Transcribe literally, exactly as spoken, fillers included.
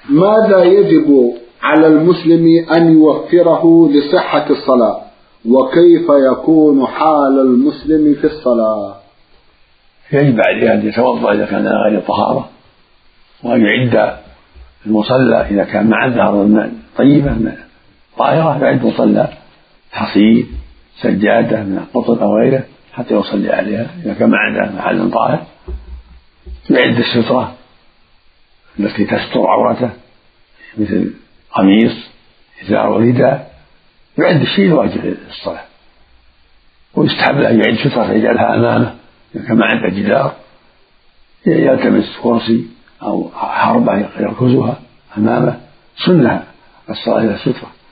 ماذا يجب على المسلم أن يوفره لصحة الصلاة؟ وكيف يكون حال المسلم في الصلاة؟ يجب عليه أن يتوضأ إذا كان غير طهارة، وأن يعد المصلى إذا كان مع ظهر الماء طيبة طاهرة، يعد مصلى حصير سجادة من القطن أو غيره حتى يصلي عليها إذا كان ما عنده محل طاهر. يعد السترة التي تستر عورته مثل قميص إزار ورداء، يعد الشيء الواجب للصلاة. ويستحب له أن يعد سترة يجعلها أمامه إذا كان ما عنده جدار، يلتمس كرسي أو حربة يركزها أمامه، سنة الصلاة إلى السترة.